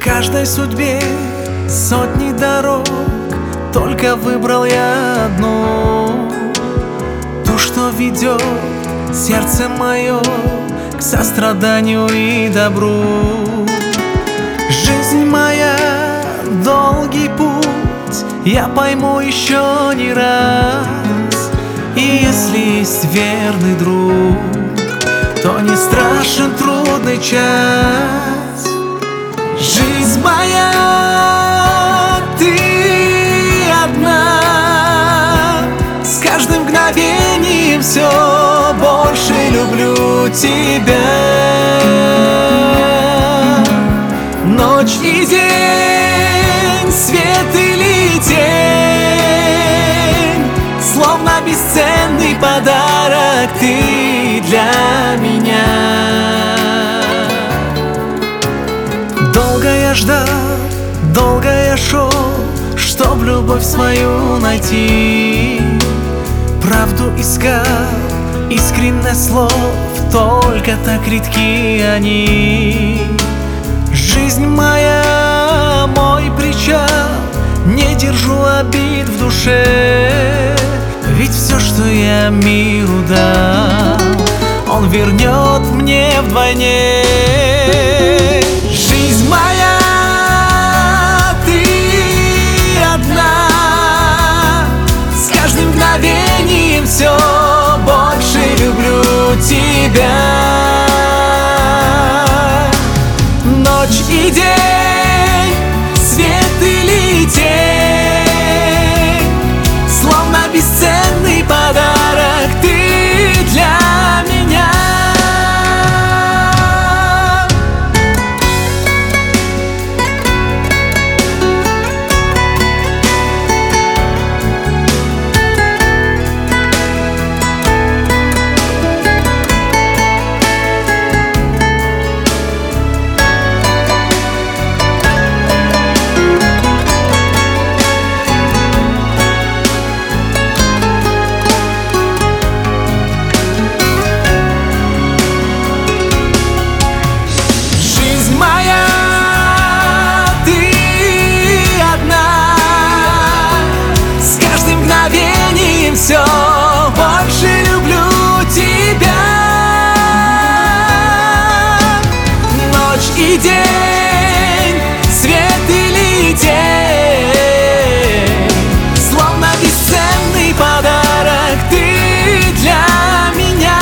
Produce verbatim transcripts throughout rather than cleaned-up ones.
каждой судьбе сотни дорог, только выбрал я одну, ту, что ведет сердце мое к состраданию и добру. Жизнь моя — долгий путь, я пойму еще не раз. И если есть верный друг, то не страшен трудный час. Жизнь моя, ты одна, с каждым мгновением все больше люблю тебя. Ночь и день, свет или тень, словно бесценный подарок ты для меня. Долго я ждал, долго я шел, чтоб любовь свою найти. Правду искал, искренность слов, только так редки они. Жизнь моя, мой причал, не держу обид в душе. Ведь все, что я миру дал, он вернет мне вдвойне. Жизнь моя, ты одна, с каждым мгновением все больше люблю тебя. Ночь и день, свет или тень, словно бесценный подарок ты для меня. Все больше люблю тебя. Ночь и день, свет или тень, словно бесценный подарок ты для меня.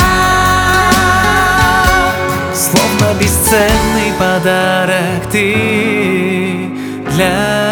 Словно бесценный подарок ты для меня.